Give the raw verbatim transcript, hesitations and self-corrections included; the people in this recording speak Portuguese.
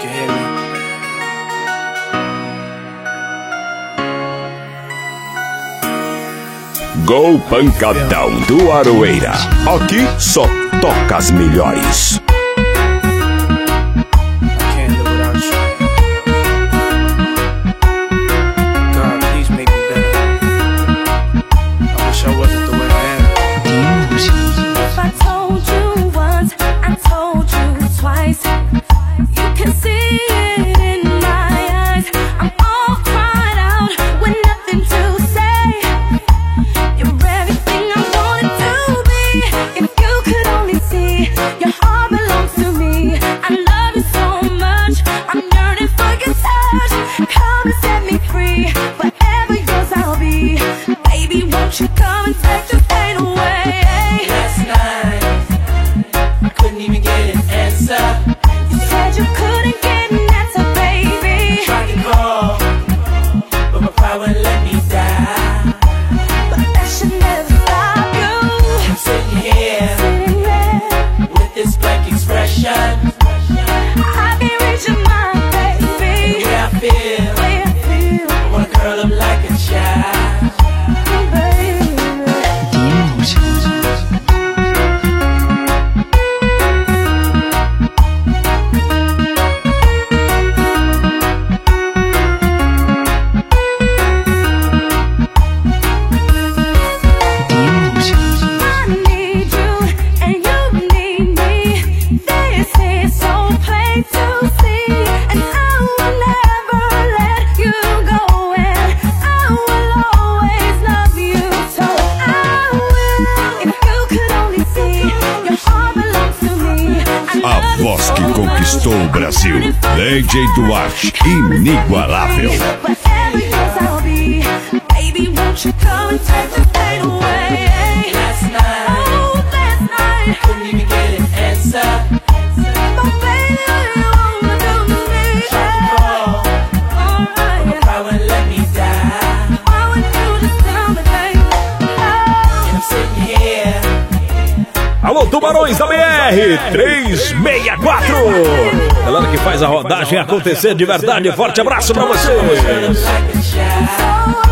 Gol Pancadão do Aroeira. Aqui só toca as melhores. Voz que conquistou o Brasil, D J Duarte, inigualável. Alô, Tubarões da B R trezentos e sessenta e quatro. Galera que faz a rodagem acontecer de verdade. Forte abraço pra vocês.